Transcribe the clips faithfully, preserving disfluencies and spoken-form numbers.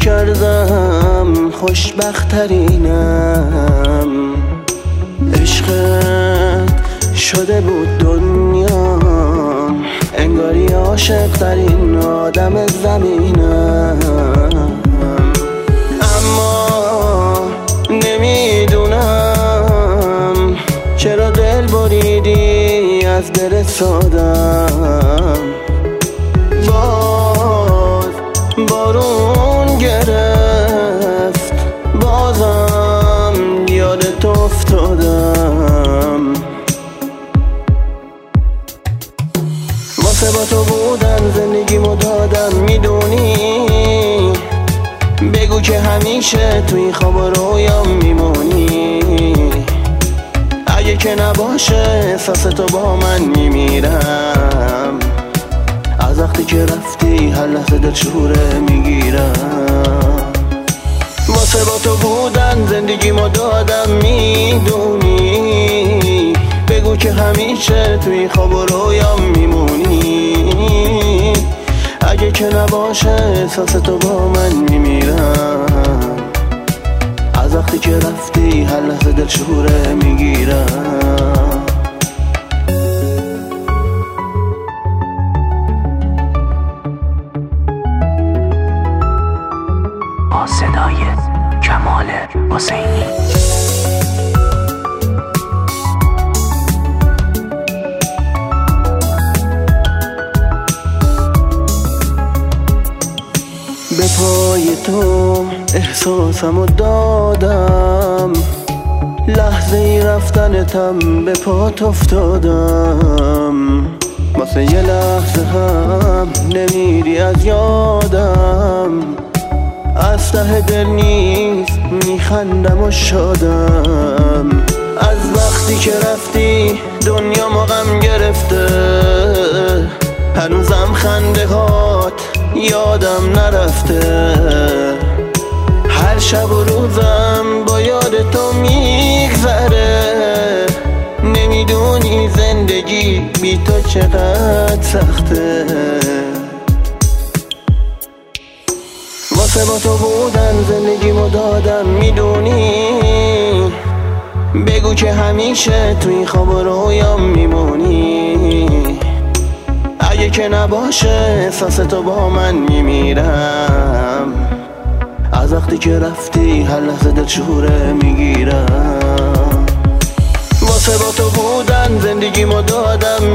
کردم خوشبخترینم. عشقت شده بود دنیام، انگاری عاشق ترین آدم زمینم. اما نمیدونم چرا دل بریدی از دل سادم. باز بارون گرفت، بازم یادت افتادم. واسه با تو بودن زندگیمو دادم، میدونی؟ بگو که همیشه توی خواب و رویام میمونی. اگه که نباشه احساس تو با من میمیرم. از وقتی که رفتی هر لحظه دل شوره میگیرم. واسه با تو بودن زندگیمو دادم، میدونی؟ بگو که همیشه توی خواب و رویام میمونی. اگه که نباشه احساس تو با من میمیرم. از وقتی که رفتی هر لحظه دل شوره میگیرم. با صدای کمال حسینی. به پای تو احساسمو دادم، لحظه ای رفتنتم به پات افتادم. واسه یه لحظه هم نمیری از یادم. از ته دل نیست میخندم و شادم. از وقتی که رفتی دنیا ما غم گرفته، هنوزم خنده هات یادم نرفته. هر شب و روزم با یاد تو میگذره. نمیدونی زندگی بی تو چقدر سخته. واسه با تو بودن زندگیمو دادم، میدونی؟ بگو که همیشه توی خواب و رویام میمونی. اگه که نباشه احساس تو با من میمیرم. از وقتی که رفتی هر لحظه دل شوره میگیرم. واسه با تو بودن زندگیمو دادم،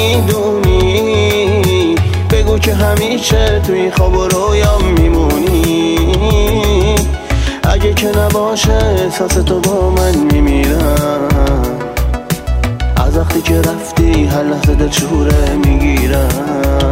میدونی؟ بگو که همیشه توی خواب و رویام میمونی. اگه که نباشه احساس تو با من میمیرم. از وقتی که رفتی هر لحظه دل شوره میگیرم.